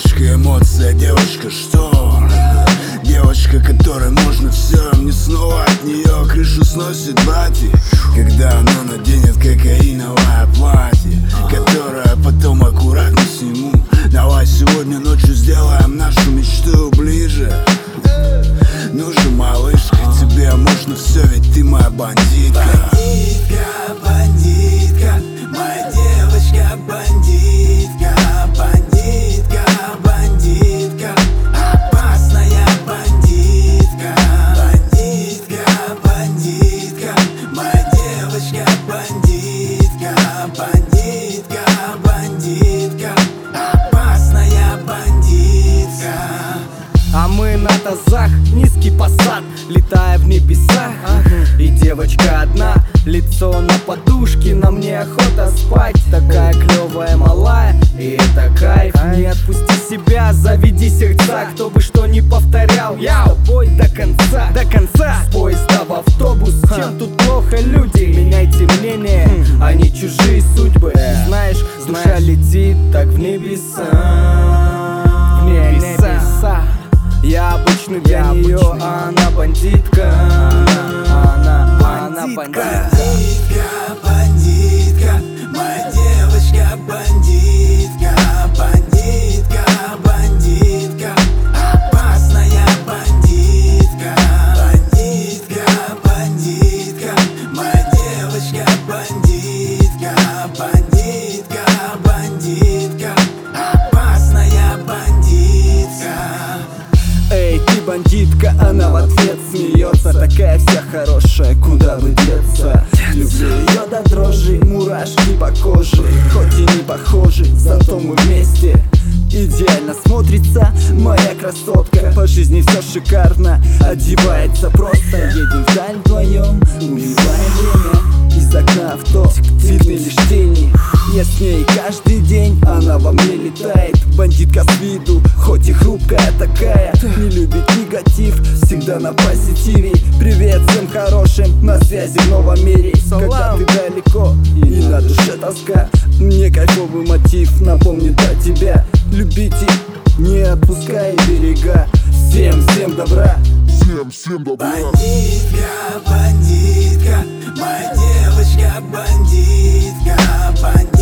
Девочка эмоция, девочка что? Девочка, которой можно все. Мне снова от нее крышу сносит братья, когда она наденет кокаиновое платье, которое потом аккуратно сниму. Давай сегодня ночью сделаем нашу мечту ближе. Ну же, малышка, тебе можно все, ведь ты моя бандитка. Бандитка, бандитка, моя девочка бандитка. Бандитка, бандитка, опасная бандитка. Бандитка, бандитка, моя девочка бандитка. Бандитка, бандитка, опасная бандитка. А мы на тазах, низкий посад, летая в небесах. И девочка одна, лицо на подушке, на мне охота спать. Такая клевая малая, и это кайф. Не отпусти себя, заведи сердца. Кто бы что ни повторял, я с тобой до конца. До конца, с поезда в автобус. Чем тут плохо, люди? Меняйте мнение, а не чужие судьбы. Знаешь, душа летит так в небеса. В небеса. Я обычный для нее, а она бандитка. Она бандитка. Бандитка, бандитка, моя девочка бандитка. Бандитка, бандитка, опасная бандитка. Бандитка, бандитка, моя девочка бандитка. Бандитка, бандитка, опасная бандитка. Эй, ты бандитка, она в ответ смеется. Такая вся хорошая, куда бы деться. Люблю ее до дрожи, мурашки по коже. Хоть и не похожи, зато мы вместе. Идеально смотрится моя красотка. По жизни все шикарно, одевается просто. Едем вдаль вдвоем, убиваем время. Из окна авто видны лишь тени. Я с ней каждый день, она во мне летает. Бандитка с виду, хоть и хрупкая такая. Не любит негатив, всегда на позитиве. Привет всем хорошим, на связи в новом мире. Когда ты далеко и на душе тоска, мне кайфовый мотив напомнит о тебя. Любите, не отпускай берега. Всем добра. Всем добра. Бандитка, бандитка, моя девочка бандитка. Бандитка.